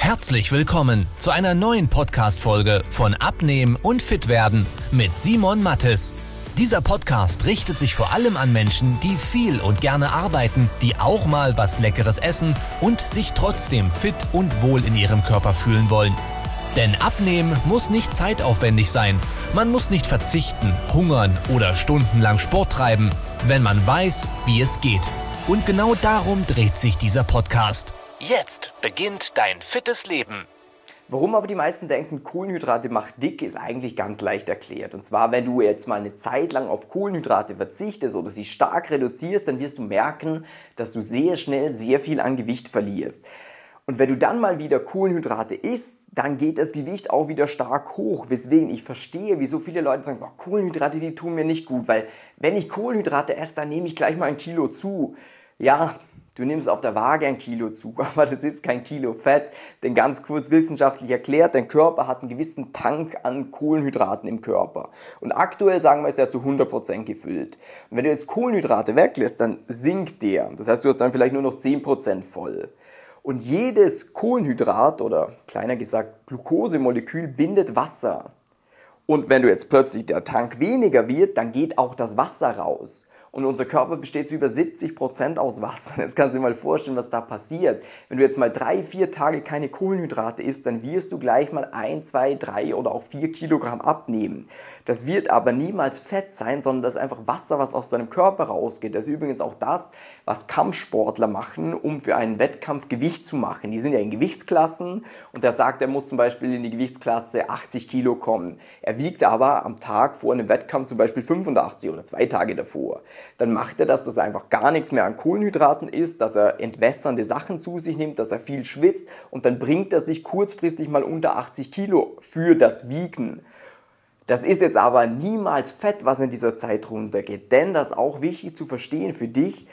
Herzlich willkommen zu einer neuen Podcast-Folge von Abnehmen und Fitwerden mit Simon Mattes. Dieser Podcast richtet sich vor allem an Menschen, die viel und gerne arbeiten, die auch mal was Leckeres essen und sich trotzdem fit und wohl in ihrem Körper fühlen wollen. Denn Abnehmen muss nicht zeitaufwendig sein. Man muss nicht verzichten, hungern oder stundenlang Sport treiben, wenn man weiß, wie es geht. Und genau darum dreht sich dieser Podcast. Jetzt beginnt dein fittes Leben. Warum aber die meisten denken, Kohlenhydrate macht dick, ist eigentlich ganz leicht erklärt. Und zwar, wenn du jetzt mal eine Zeit lang auf Kohlenhydrate verzichtest oder sie stark reduzierst, dann wirst du merken, dass du sehr schnell sehr viel an Gewicht verlierst. Und wenn du dann mal wieder Kohlenhydrate isst, dann geht das Gewicht auch wieder stark hoch. Weswegen ich verstehe, wieso viele Leute sagen, boah, Kohlenhydrate, die tun mir nicht gut. Weil wenn ich Kohlenhydrate esse, dann nehme ich gleich mal 1 Kilo zu. Ja, du nimmst auf der Waage 1 Kilo zu, aber das ist kein Kilo Fett. Denn ganz kurz wissenschaftlich erklärt, dein Körper hat einen gewissen Tank an Kohlenhydraten im Körper. Und aktuell, sagen wir, ist der zu 100% gefüllt. Und wenn du jetzt Kohlenhydrate weglässt, dann sinkt der. Das heißt, du hast dann vielleicht nur noch 10% voll. Und jedes Kohlenhydrat oder kleiner gesagt Glukosemolekül bindet Wasser. Und wenn du jetzt plötzlich der Tank weniger wird, dann geht auch das Wasser raus. Und unser Körper besteht zu über 70% aus Wasser. Jetzt kannst du dir mal vorstellen, was da passiert. Wenn du jetzt mal 3-4 Tage keine Kohlenhydrate isst, dann wirst du gleich mal 1, 2, 3 oder auch 4 Kilogramm abnehmen. Das wird aber niemals Fett sein, sondern das ist einfach Wasser, was aus deinem Körper rausgeht. Das ist übrigens auch das, was Kampfsportler machen, um für einen Wettkampf Gewicht zu machen. Die sind ja in Gewichtsklassen und der sagt, er muss zum Beispiel in die Gewichtsklasse 80 Kilo kommen. Er wiegt aber am Tag vor einem Wettkampf zum Beispiel 85 oder 2 Tage davor. Dann macht er das, dass er einfach gar nichts mehr an Kohlenhydraten isst, dass er entwässernde Sachen zu sich nimmt, dass er viel schwitzt und dann bringt er sich kurzfristig mal unter 80 Kilo für das Wiegen. Das ist jetzt aber niemals Fett, was in dieser Zeit runtergeht, denn das ist auch wichtig zu verstehen für dich.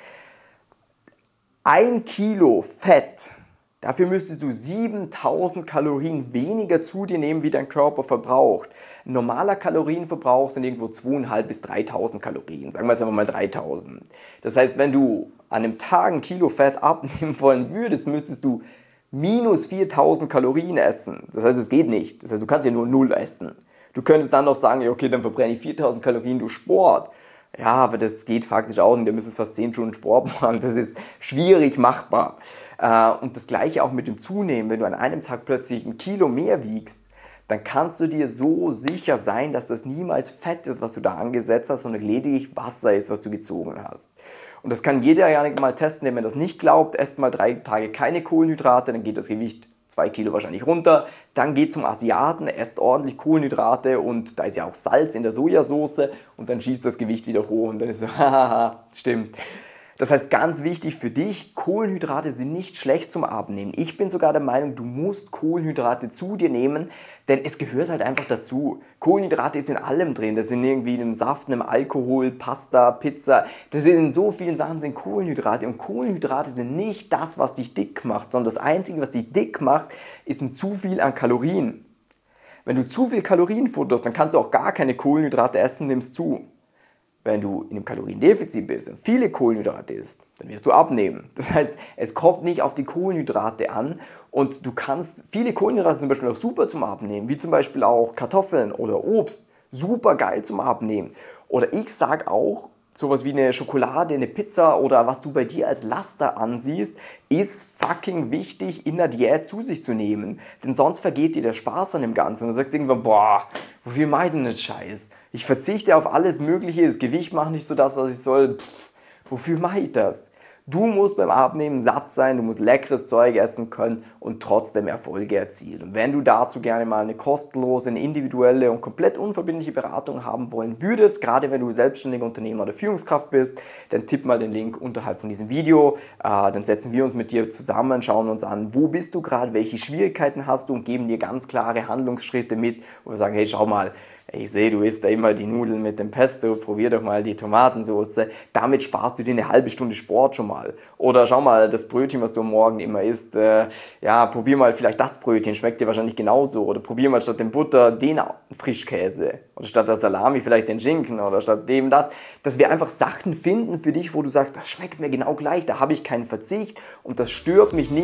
1 Kilo Fett, dafür müsstest du 7000 Kalorien weniger zu dir nehmen, wie dein Körper verbraucht. Ein normaler Kalorienverbrauch sind irgendwo 2500 bis 3000 Kalorien, sagen wir jetzt einfach mal 3000. Das heißt, wenn du an einem Tag 1 Kilo Fett abnehmen wollen würdest, müsstest du minus 4000 Kalorien essen. Das heißt, es geht nicht. Das heißt, du kannst ja nur 0 essen. Du könntest dann noch sagen, okay, dann verbrenne ich 4000 Kalorien durch Sport. Ja, aber das geht faktisch auch nicht. Du müsstest fast 10 Stunden Sport machen. Das ist schwierig machbar. Und das Gleiche auch mit dem Zunehmen. Wenn du an einem Tag plötzlich 1 Kilo mehr wiegst, dann kannst du dir so sicher sein, dass das niemals Fett ist, was du da angesetzt hast, sondern lediglich Wasser ist, was du gezogen hast. Und das kann jeder ja nicht mal testen, wenn man das nicht glaubt. Esst mal 3 Tage keine Kohlenhydrate, dann geht das Gewicht 2 Kilo wahrscheinlich runter, dann geht zum Asiaten, esst ordentlich Kohlenhydrate und da ist ja auch Salz in der Sojasauce und dann schießt das Gewicht wieder hoch und dann ist so, hahaha, stimmt. Das heißt, ganz wichtig für dich, Kohlenhydrate sind nicht schlecht zum Abnehmen. Ich bin sogar der Meinung, du musst Kohlenhydrate zu dir nehmen, denn es gehört halt einfach dazu. Kohlenhydrate ist in allem drin. Das sind irgendwie in einem Saft, in einem Alkohol, Pasta, Pizza. Das sind in so vielen Sachen sind Kohlenhydrate. Und Kohlenhydrate sind nicht das, was dich dick macht, sondern das Einzige, was dich dick macht, ist ein zu viel an Kalorien. Wenn du zu viel Kalorien futterst, dann kannst du auch gar keine Kohlenhydrate essen, nimmst zu. Wenn du in einem Kaloriendefizit bist und viele Kohlenhydrate isst, dann wirst du abnehmen. Das heißt, es kommt nicht auf die Kohlenhydrate an und du kannst, viele Kohlenhydrate zum Beispiel auch super zum Abnehmen, wie zum Beispiel auch Kartoffeln oder Obst, super geil zum Abnehmen. Oder ich sage auch, sowas wie eine Schokolade, eine Pizza oder was du bei dir als Laster ansiehst, ist fucking wichtig in der Diät zu sich zu nehmen. Denn sonst vergeht dir der Spaß an dem Ganzen. Und du sagst irgendwann, boah, wofür mache ich denn das Scheiß? Ich verzichte auf alles Mögliche, das Gewicht macht nicht so das, was ich soll. Wofür mache ich das? Du musst beim Abnehmen satt sein, du musst leckeres Zeug essen können und trotzdem Erfolge erzielen. Und wenn du dazu gerne mal eine kostenlose, eine individuelle und komplett unverbindliche Beratung haben wollen würdest, gerade wenn du selbstständiger Unternehmer oder Führungskraft bist, dann tipp mal den Link unterhalb von diesem Video. Dann setzen wir uns mit dir zusammen, schauen uns an, wo bist du gerade, welche Schwierigkeiten hast du und geben dir ganz klare Handlungsschritte mit, wo wir sagen, hey, schau mal, ich sehe, du isst da immer die Nudeln mit dem Pesto, probier doch mal die Tomatensauce. Damit sparst du dir eine halbe Stunde Sport schon mal. Oder schau mal, das Brötchen, was du am Morgen immer isst, probier mal vielleicht das Brötchen, schmeckt dir wahrscheinlich genauso. Oder probier mal statt dem Butter den Frischkäse. Oder statt der Salami vielleicht den Schinken oder statt dem das. Dass wir einfach Sachen finden für dich, wo du sagst, das schmeckt mir genau gleich, da habe ich keinen Verzicht und das stört mich nicht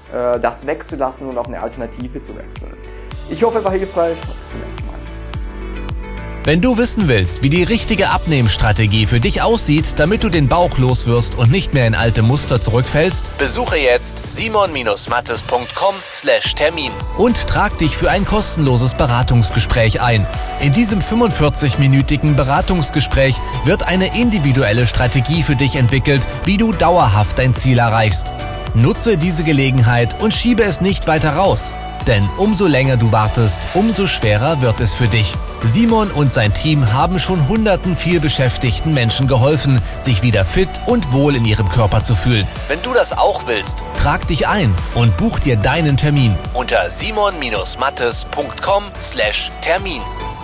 das wegzulassen und auf eine Alternative zu wechseln. Ich hoffe, war hilfreich. Bis zum nächsten Mal. Wenn du wissen willst, wie die richtige Abnehmstrategie für dich aussieht, damit du den Bauch loswirst und nicht mehr in alte Muster zurückfällst, besuche jetzt simon-mattes.com/Termin und trag dich für ein kostenloses Beratungsgespräch ein. In diesem 45-minütigen Beratungsgespräch wird eine individuelle Strategie für dich entwickelt, wie du dauerhaft dein Ziel erreichst. Nutze diese Gelegenheit und schiebe es nicht weiter raus. Denn umso länger du wartest, umso schwerer wird es für dich. Simon und sein Team haben schon hunderten vielbeschäftigten Menschen geholfen, sich wieder fit und wohl in ihrem Körper zu fühlen. Wenn du das auch willst, trag dich ein und buch dir deinen Termin unter simon-mattes.com/Termin.